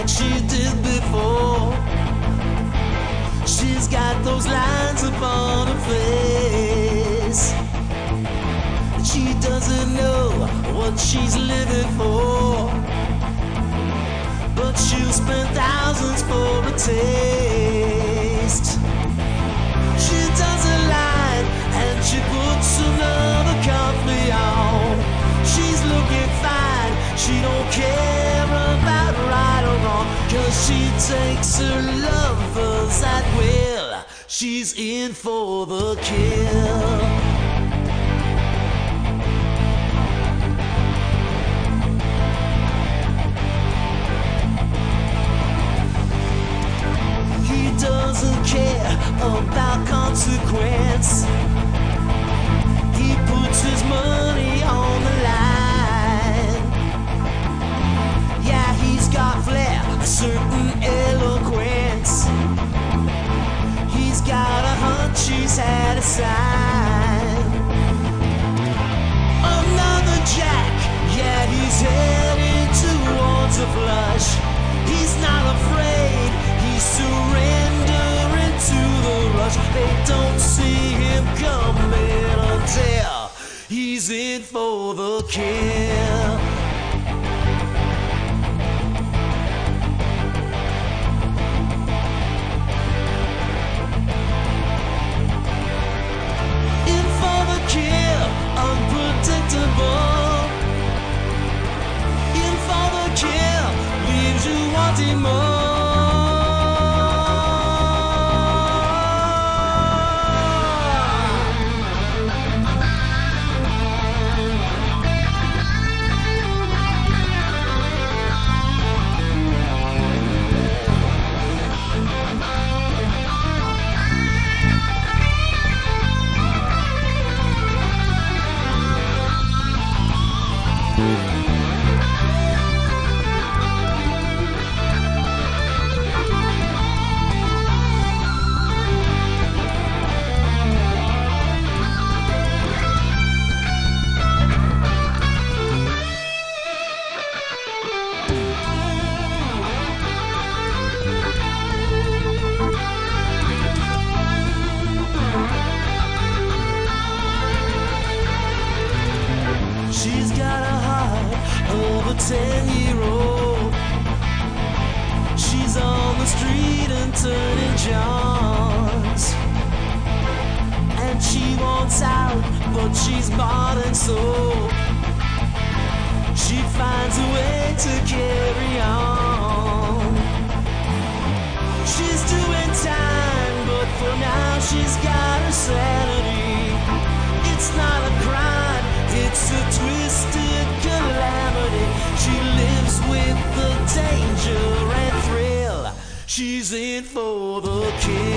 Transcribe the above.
she did before. She's got those lines upon her face. She doesn't know what she's living for, but she'll spend thousands for a taste. She doesn't lie and she puts another coffee on. She's looking fine, she don't care about right or wrong, 'cause she takes her lovers at will. She's in for the kill. Doesn't care about consequence. He puts his money on the line. Yeah, he's got flair, a certain eloquence. He's got a hunch, he's had a sign. Another jack, yeah, he's heading towards a flush. He's not afraid, he's surrendering to the rush. They don't see him coming until he's in for the kill. In for the kill, unpredictable. In for the kill, leaves you wanting more. She's got a heart of a 10-year-old. She's on the street and turning johns, and she wants out, but she's bought and sold. She finds a way to carry on. She's doing time, but for now she's got her sanity. It's not a crime, it's a twisted calamity. She lives with the danger and thrill. She's in for the kill.